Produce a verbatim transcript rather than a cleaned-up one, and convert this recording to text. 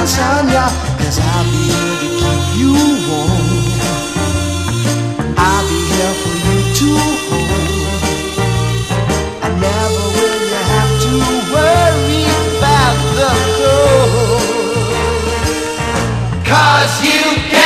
sunshine, yeah, cause I'll be here to keep you warm. I'll be here for you to hold. And never will you have to worry about the cold. Cause you can